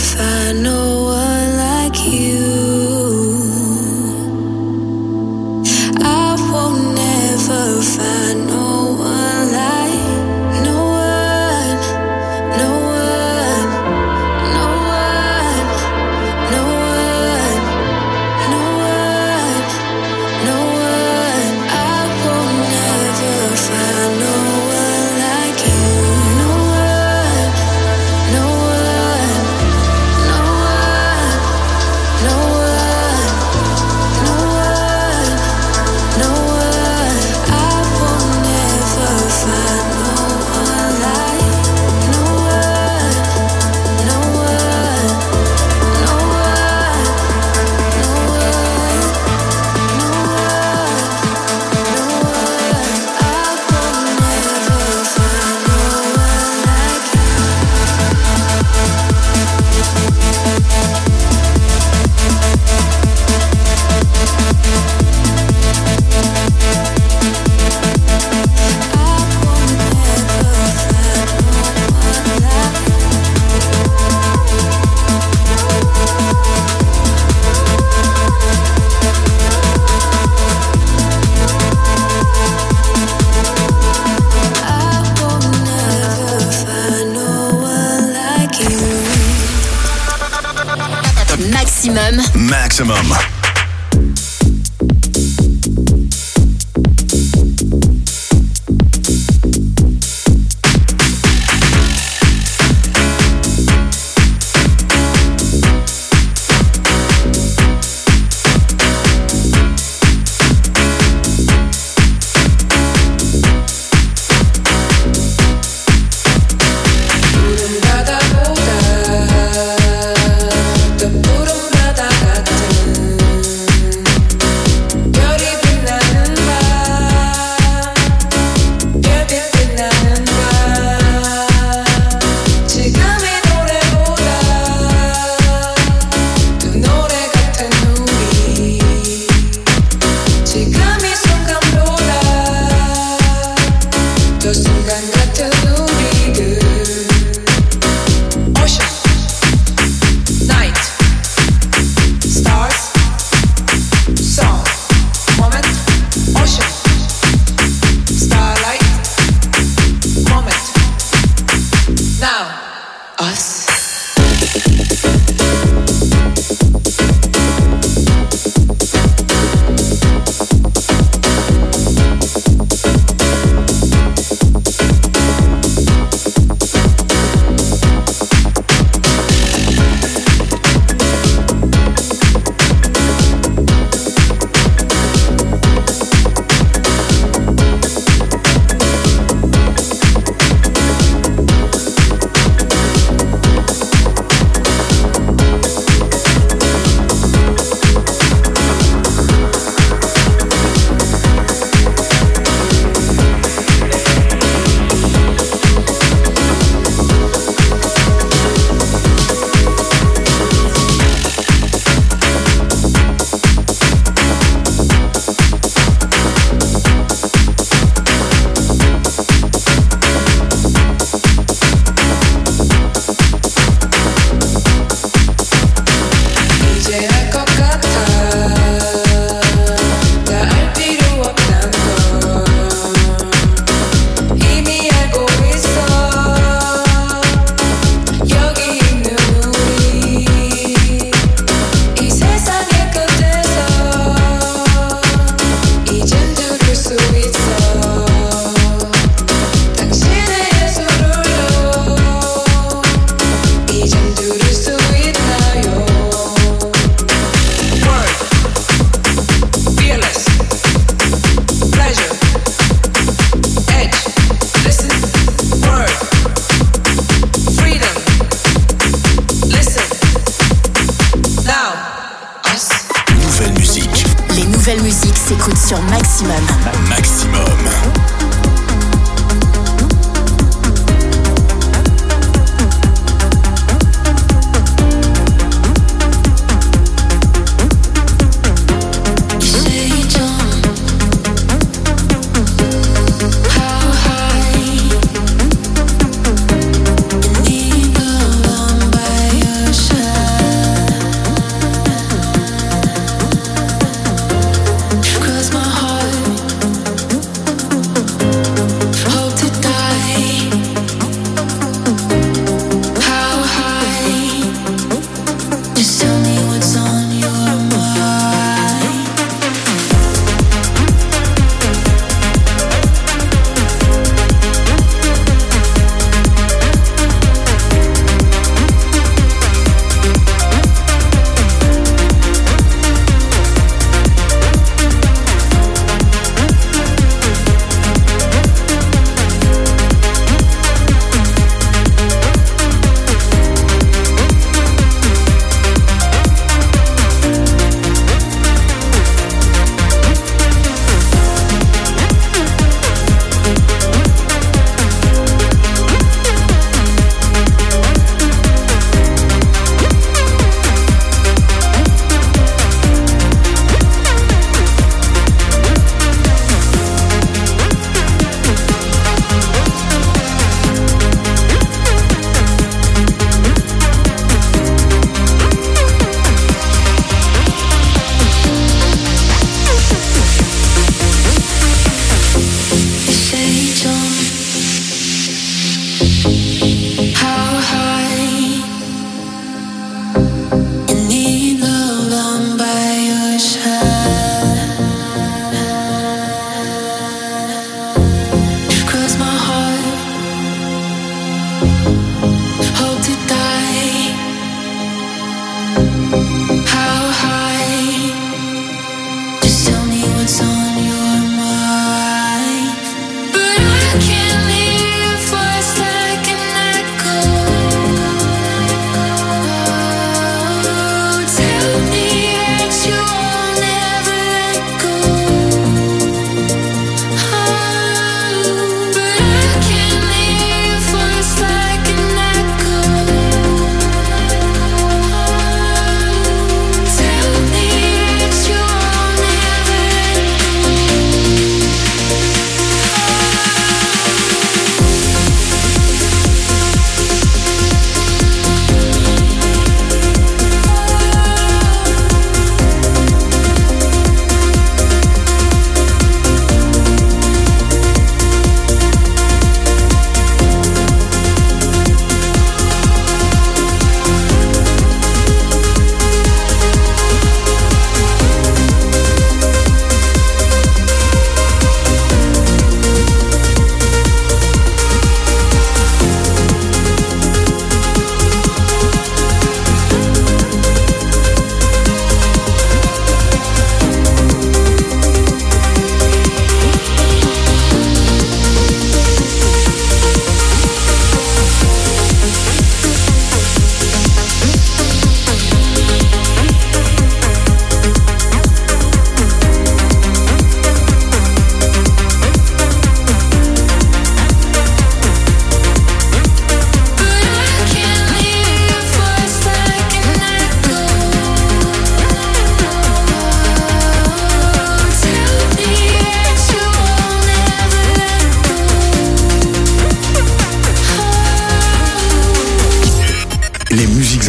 find no one like you. I won't never find no one like no one, no one, no one, no one, no one, no one. I won't never find no one like you. No one, no one, no one, no one, no one, no one. I will never find no one like no one, no one, no one, no one, no one, no one. I will never find no one like you. Maximum. sur Maximum. Maximum. Shine.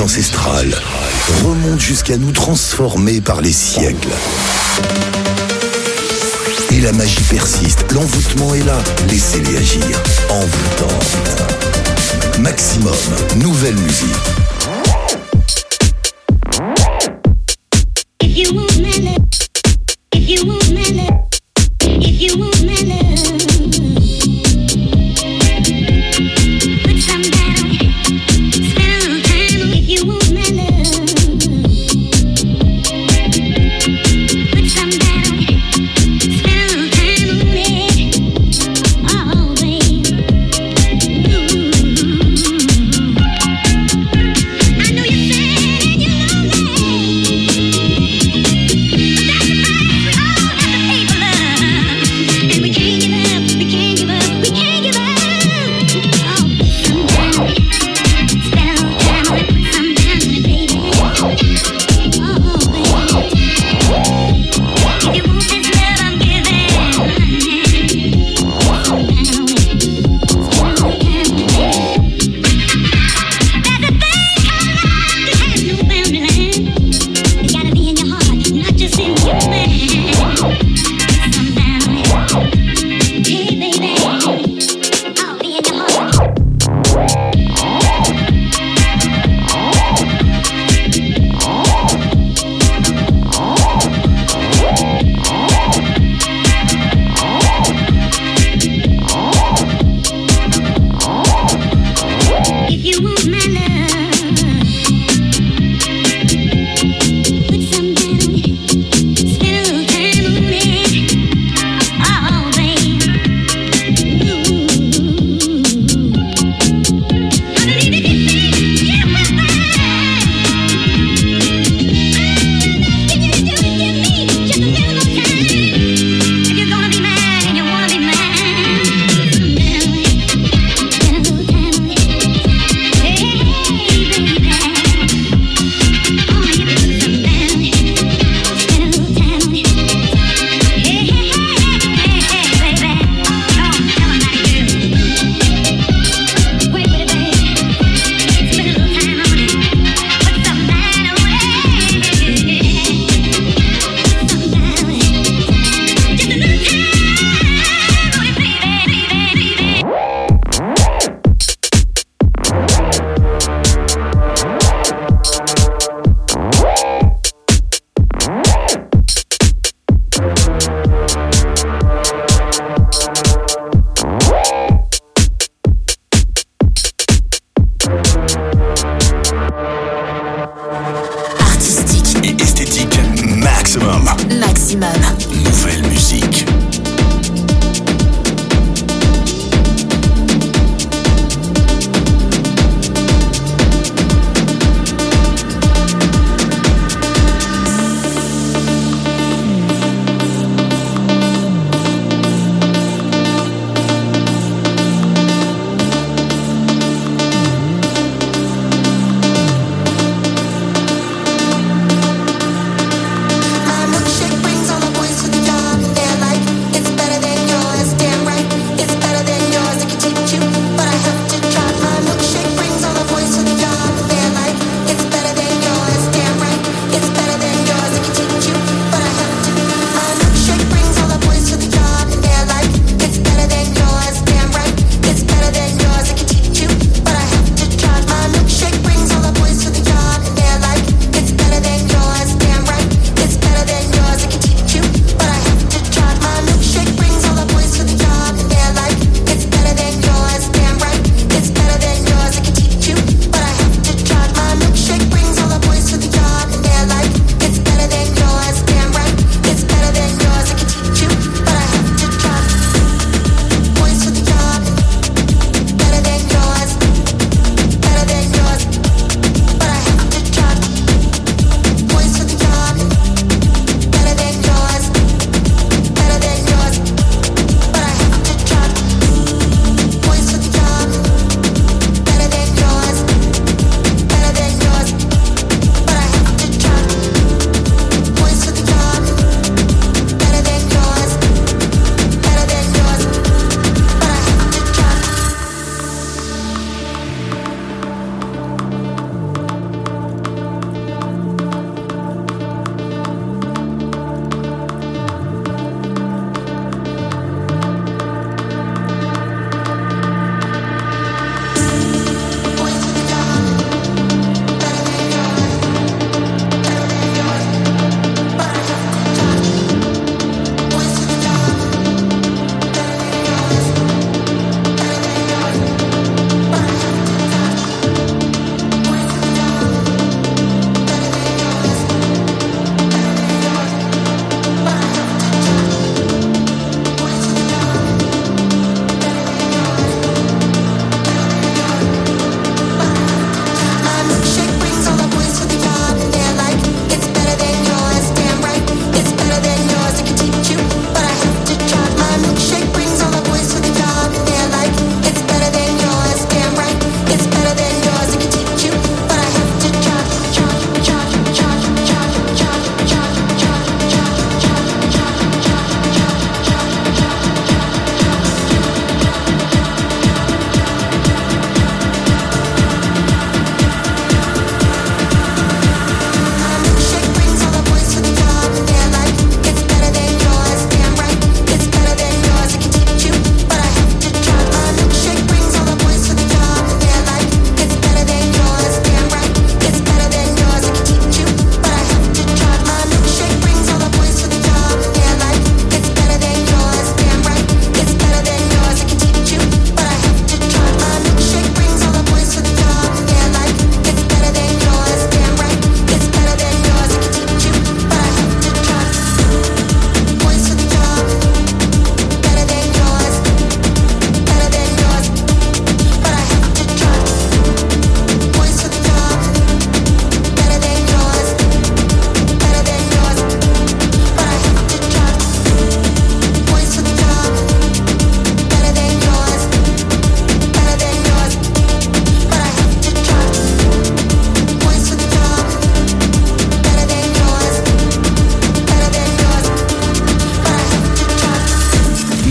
ancestrales remontent jusqu'à nous transformer par les siècles. Et la magie persiste, l'envoûtement est là, laissez-les agir. Envoûtante. Maximum, nouvelle musique. Nouvelle musique. My milkshake brings all the boys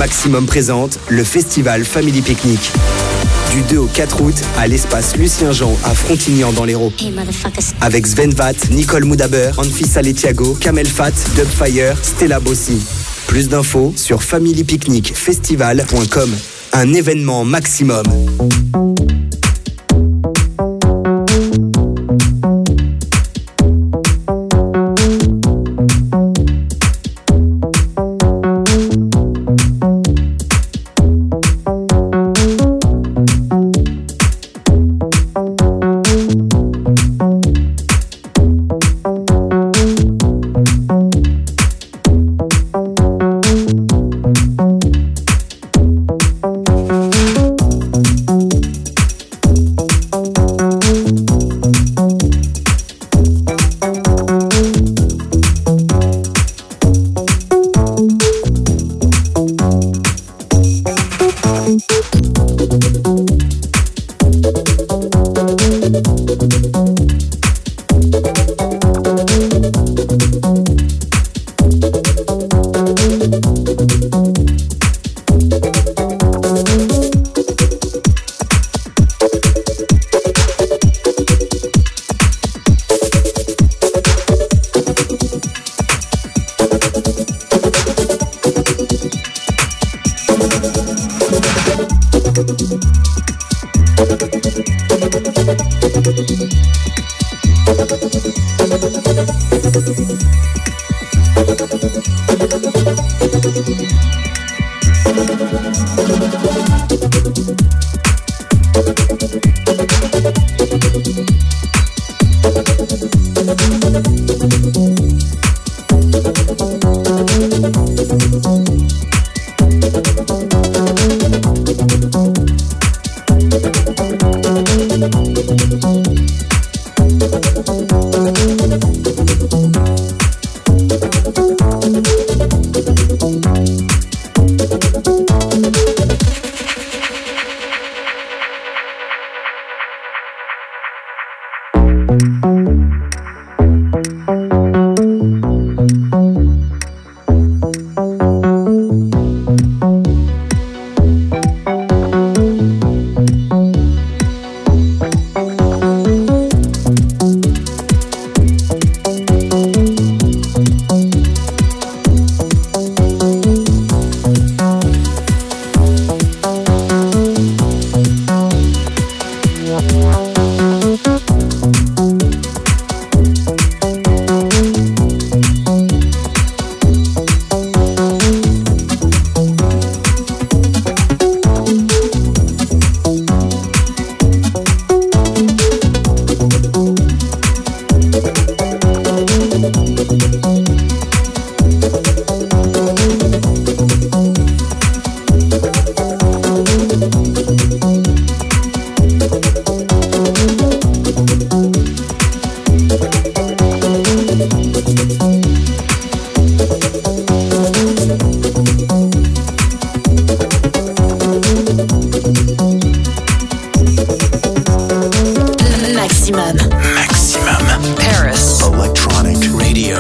Maximum présente le festival Family Picnic. Du 2 au 4 août à l'espace Lucien Jean à Frontignan dans l'Hérault. Avec Sven Vath, Nicole Moudaber, Anfisa Letiago, Kamel Fat, Dubfire, Stella Bossi. Plus d'infos sur familypicnicfestival.com. Un événement maximum. Maximum. Paris. Electronic Radio.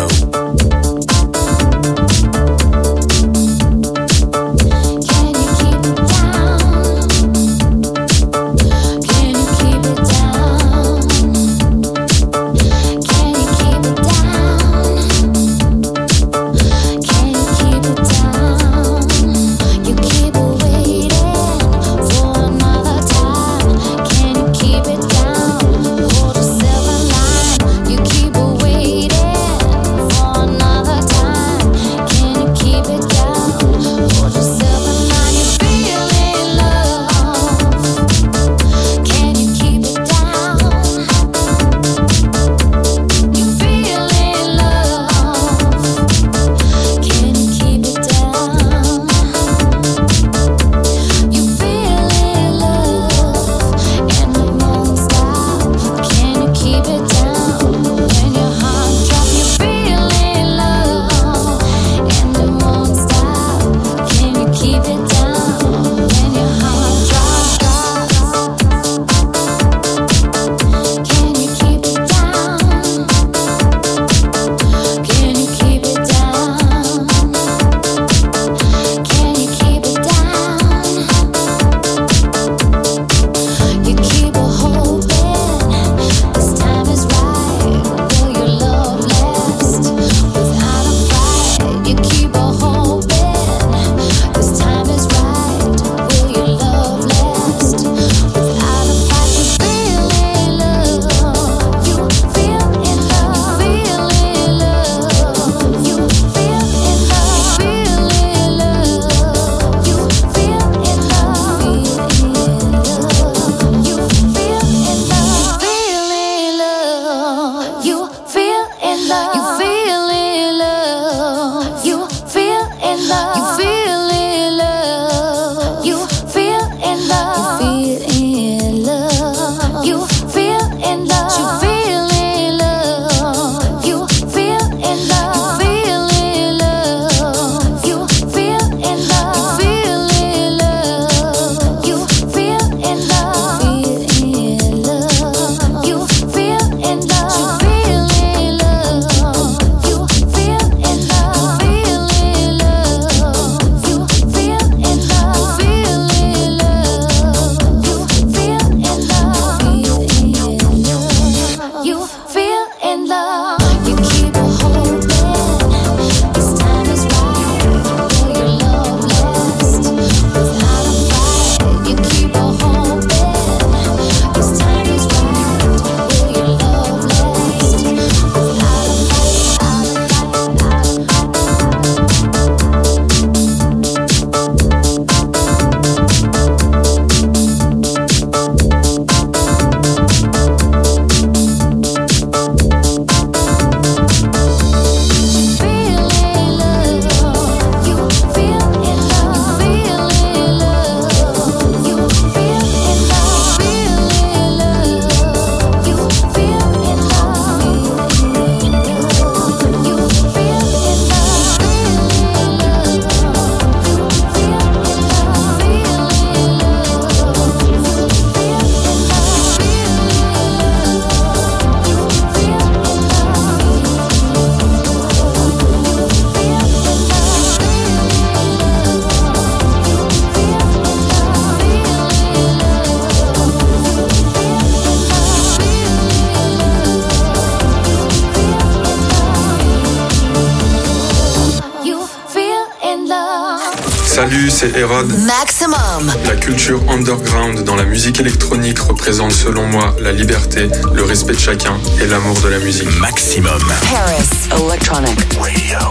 Salut, c'est Hérode. Maximum. La culture underground dans la musique électronique représente selon moi la liberté, le respect de chacun et l'amour de la musique. Maximum. Paris Electronic Radio.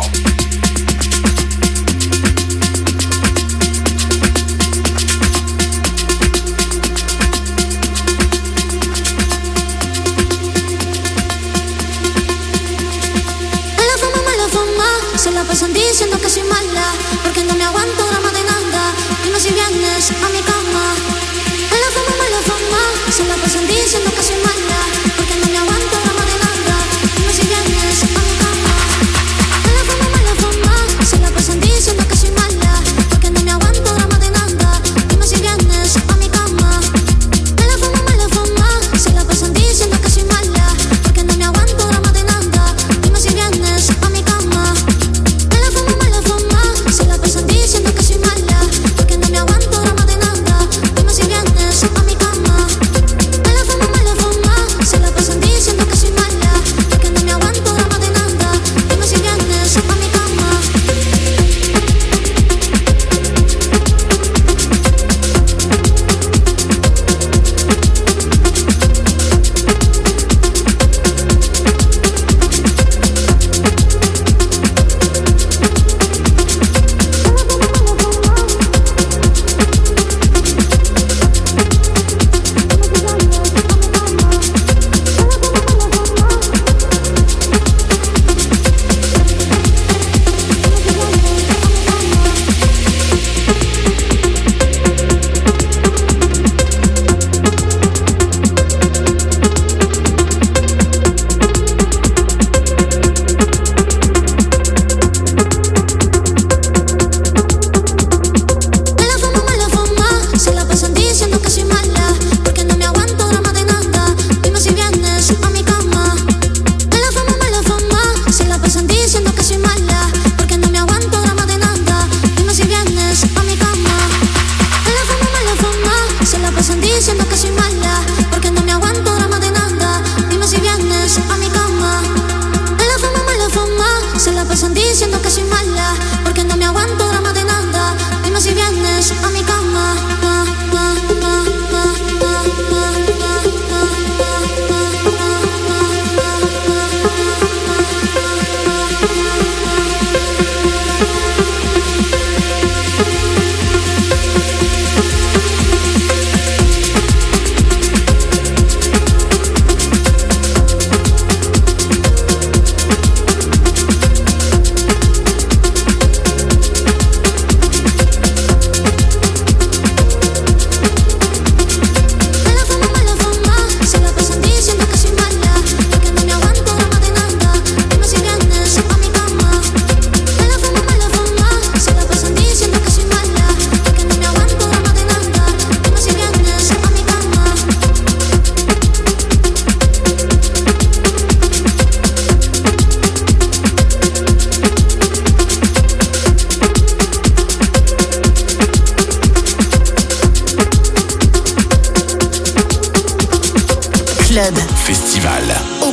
Se la pasan diciendo que soy mala, porque no me aguanto drama de nada. Dime si vienes a mi cama. En la fama, se la pasan diciendo que soy mala, porque no me aguanto drama de nada. Dime si vienes a mi cama. En la fama, se la pasan diciendo que soy mala, porque no me aguanto drama de nada. Dime si vienes a mi cama. En la fama, se la pasan diciendo que soy mala, porque no me aguanto drama de nada. Dime si vienes a mi cama. Se la pasan diciendo que soy mala, porque no me aguanto drama de nada. Dime si vienes a mi cama. En la fama, se la pasan diciendo que soy mala, porque no me aguanto drama de nada. Dime si vienes a mi cama.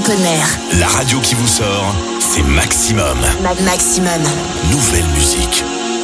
partenaire. La radio qui vous sort, c'est Maximum. Maximum. Nouvelle musique.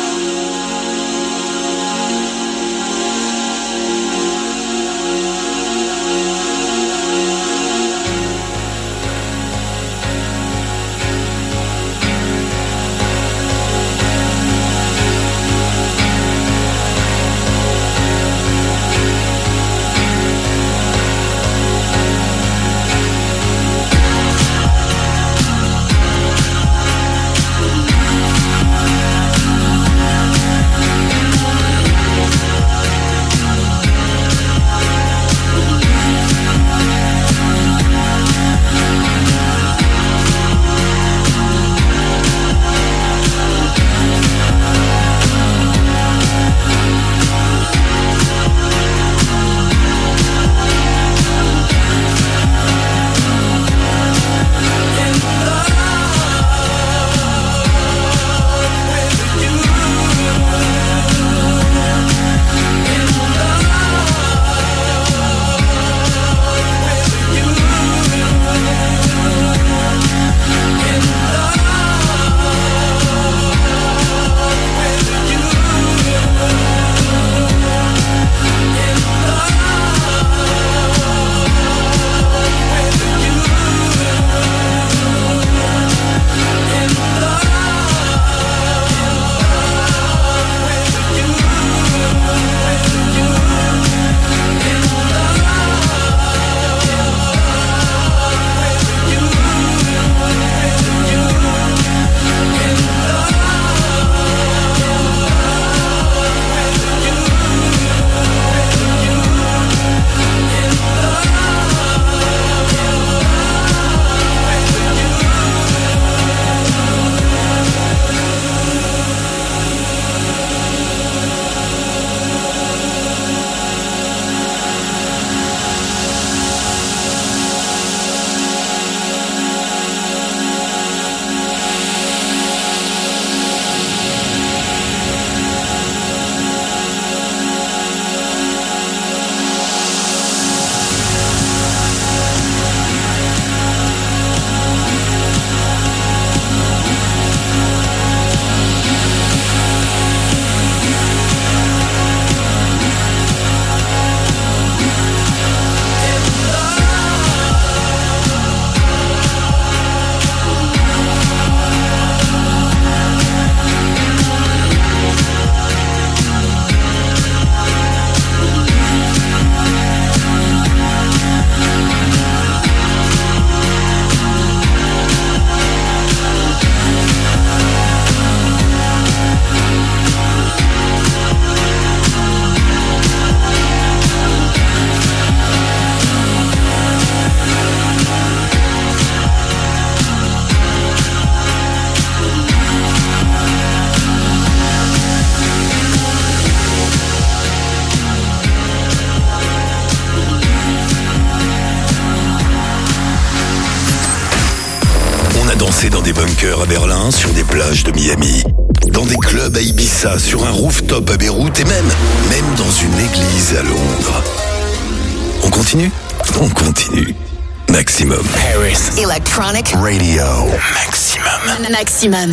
Dans des bunkers à Berlin, sur des plages de Miami, dans des clubs à Ibiza, sur un rooftop à Beyrouth et même dans une église à Londres. On continue ? On continue. Maximum. Paris Electronic Radio. Maximum. Maximum.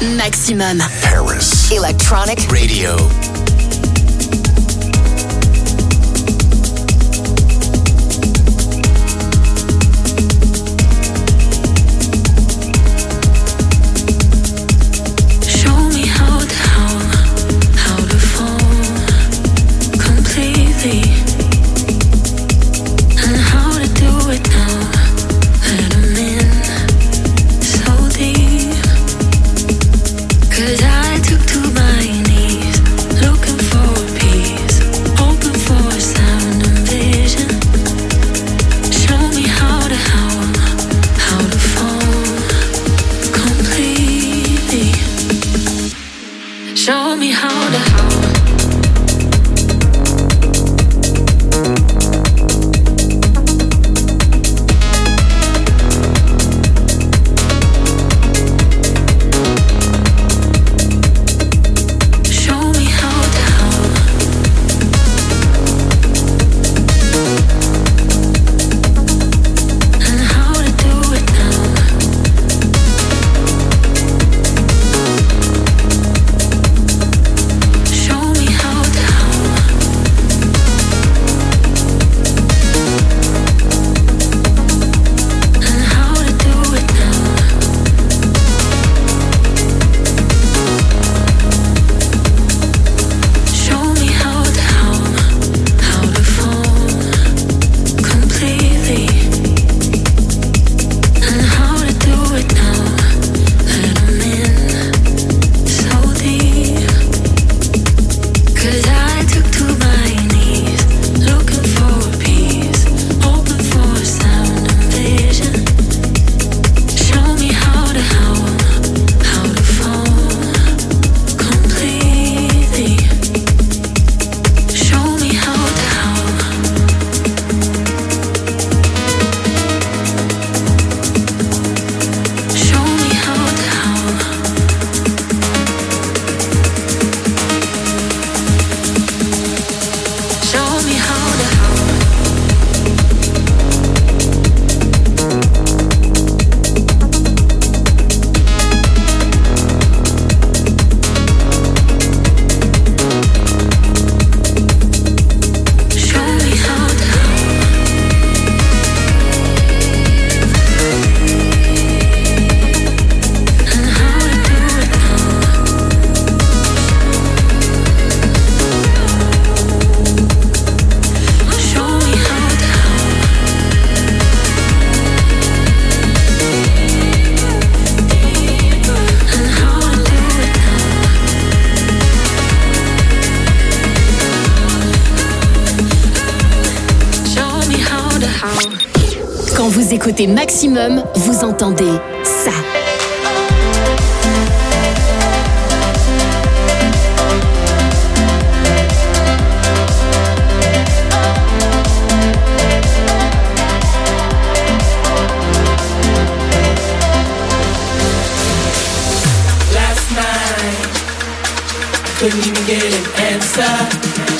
Maximum. Paris. Electronic Radio. Quand vous écoutez Maximum, vous entendez ça. Last night, couldn't even get an answer.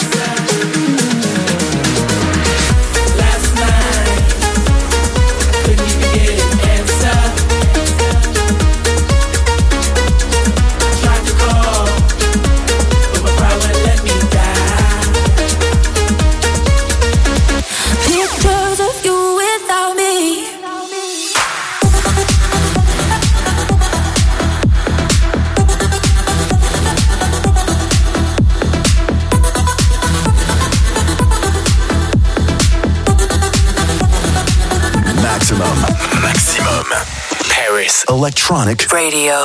Electronic Radio.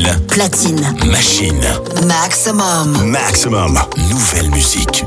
vinyle. Platine. Machine. Maximum. Maximum. Nouvelle musique.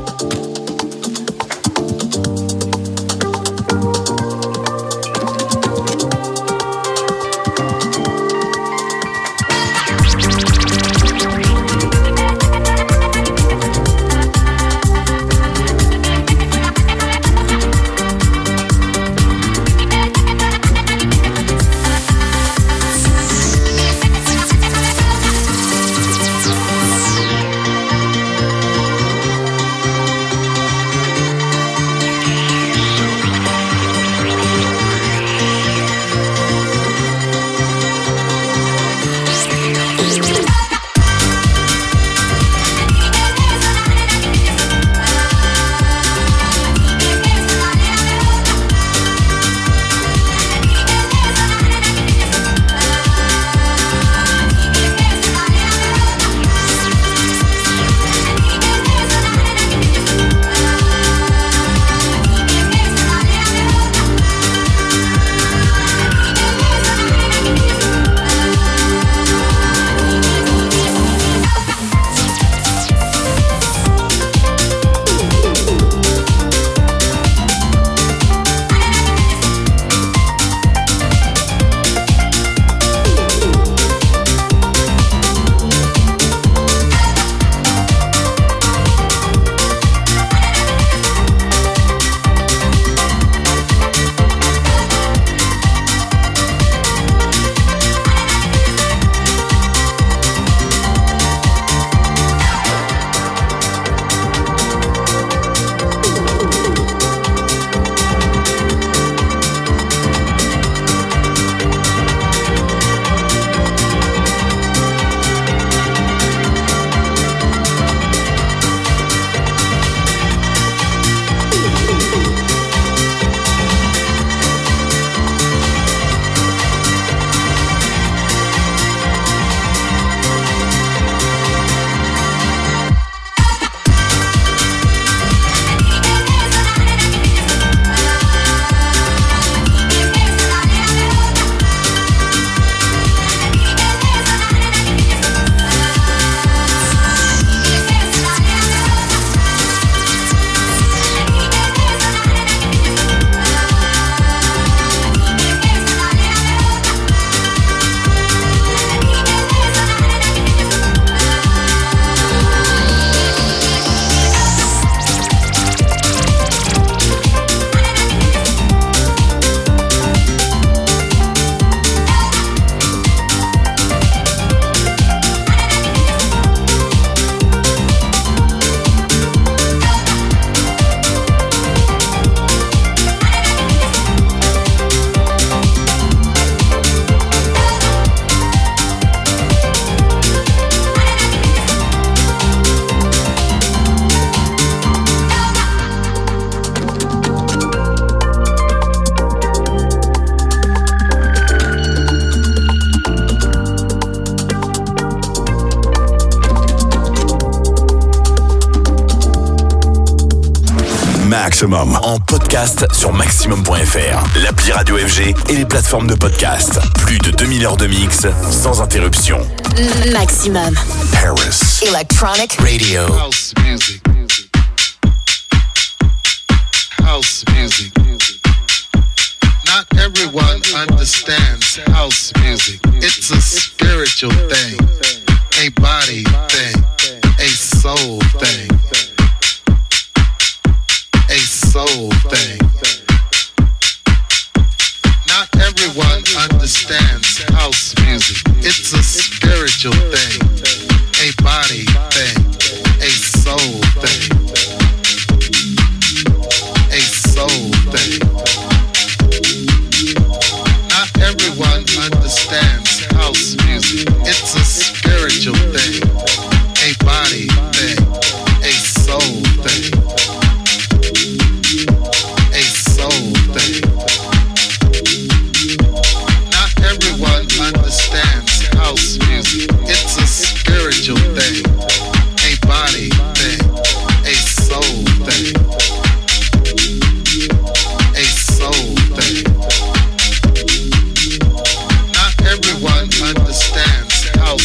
Maximum en podcast sur maximum.fr, l'appli Radio FG et les plateformes de podcast. Plus de 2000 heures de mix sans interruption. Maximum. Paris. Electronic Radio. House music. House music. Not everyone understands house music. It's a spiritual thing, a body thing, a soul thing. A soul thing. Not everyone understands house music. It's a spiritual thing, a body thing, a soul thing. A soul thing. Not everyone understands house music. It's a spiritual thing, a body thing, a soul thing. A soul thing. Not everyone understands house music. It's a spiritual thing, a body thing, a soul thing. A soul thing. Not everyone understands house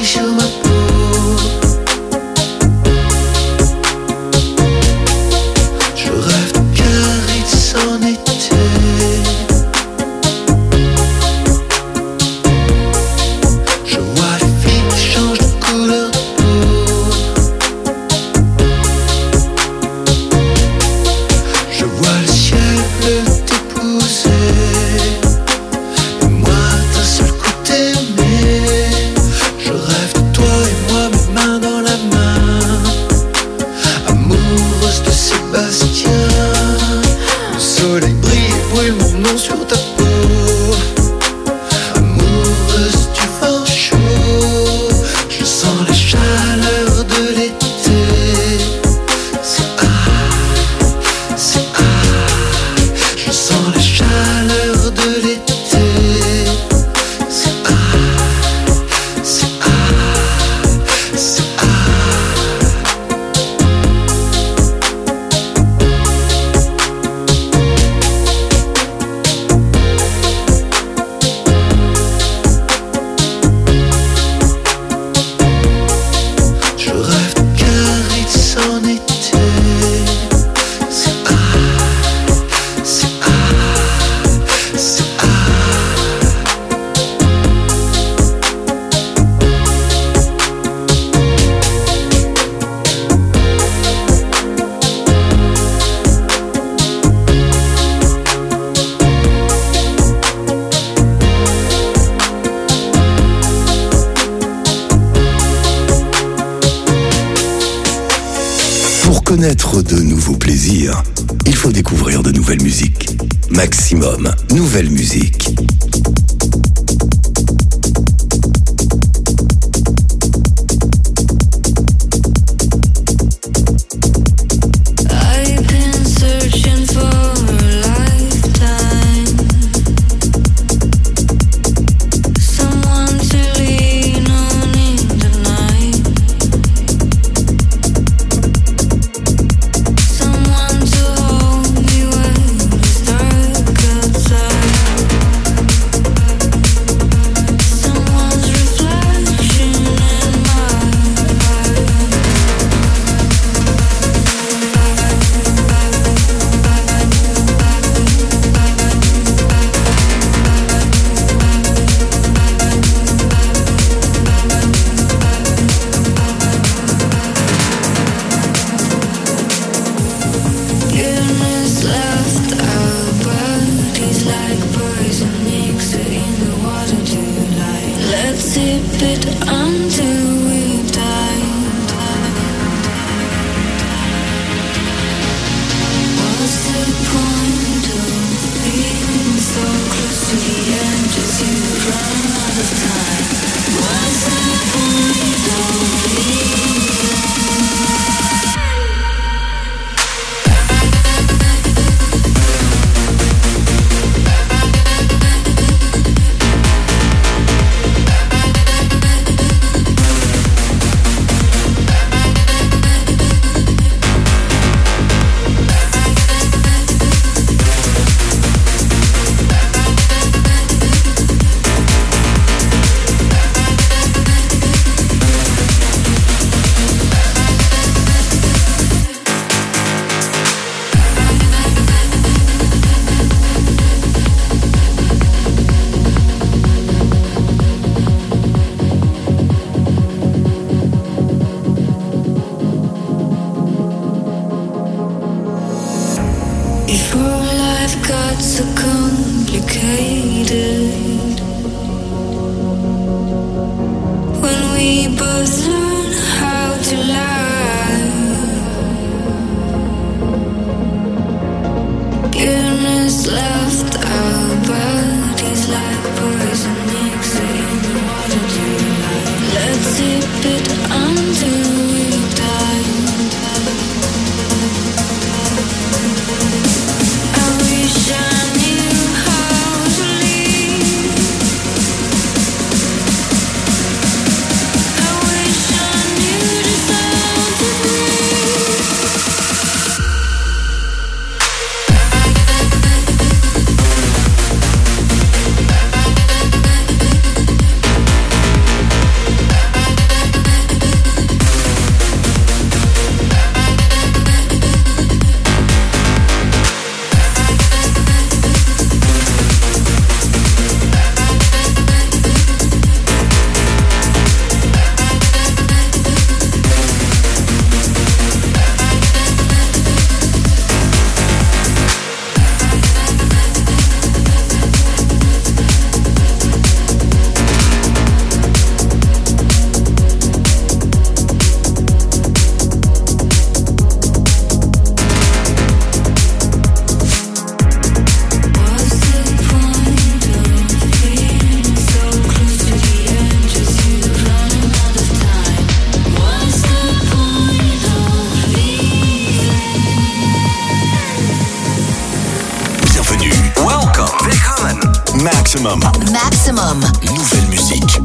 sur ma peau. Je rêve de Biarritz en été. Je vois les filles qui changent de couleur de peau. Je vois le ciel bleu t'épouser. Et moi d'un seul coup t'aimer. Je rêve de toi et moi, mes mains dans la main. Amoureuse de Sébastien. Le soleil brille et brûle mon nom sur ta peau. Amoureuse du vent chaud. Je sens la chaleur de l'été. C'est je sens la chaleur de l'été. C'est je rêve de Biarritz en été. Pour connaître de nouveaux plaisirs, il faut découvrir de nouvelles musiques. Maximum, nouvelle musique. I've been searching for a lifetime, someone to lean on in the night, someone to hold me when it's dark outside, someone's reflection in my eyes. Goodness left our bodies like poison mixed in the water tonight. Let's sip it until we die. What's the point of being so close to the end as you run out of time? What's the point of leaving? Maximum. Maximum. Nouvelle musique.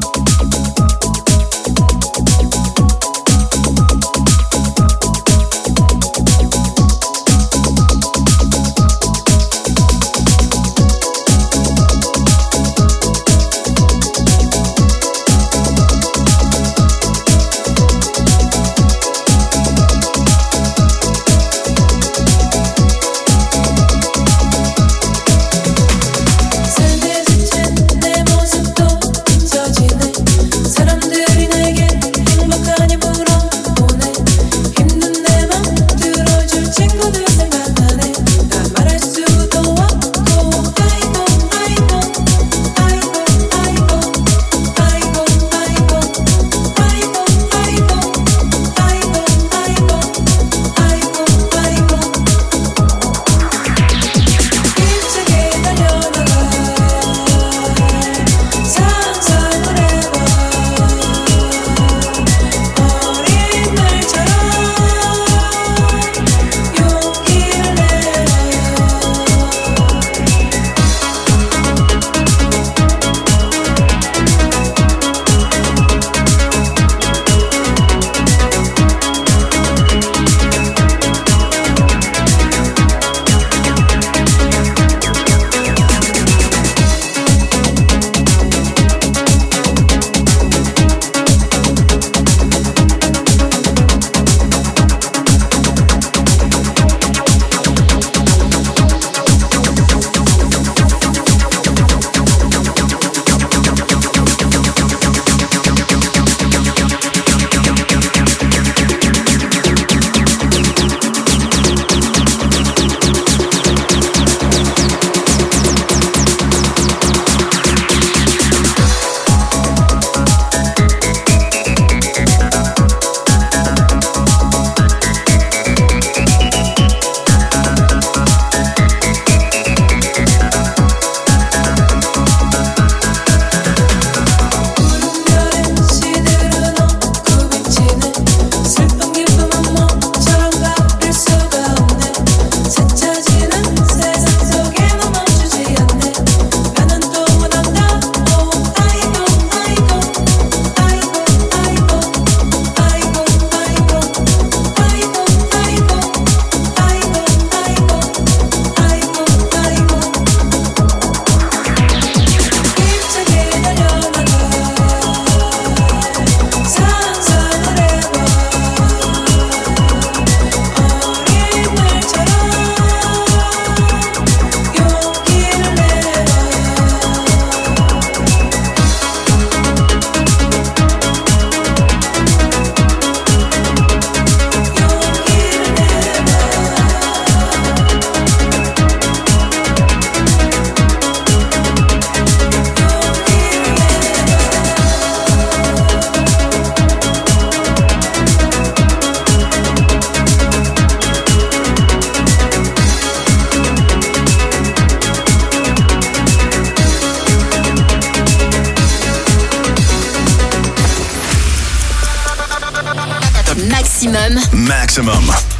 내 모습도 잊혀지네. 사람들이 내게 행복하니 물어보네. 힘든 내 맘 들어줄 친구들 생각나네. 나 말할 수도 없고 아이고 아이고 아이고 아이고 아이고 아이고 아이고 아이고 아이고 아이고 아이고 힘차게 달려나가 상상을 해봐. 어린 날처럼 용기를 내봐. 구름별의 시들은 없고 비치네. 슬픈 기쁨은 몸처럼 가릴 수가 없네. 스쳐지는 세상 속에만 멈추지 않네. 나는 또 원한다고 아이고 아이고 아이고 아이고 아이고 아이고 아이고 아이고 힘차게 달려나가 상상을 해봐. 어린 날처럼 용기를 내봐. Maximum. Maximum.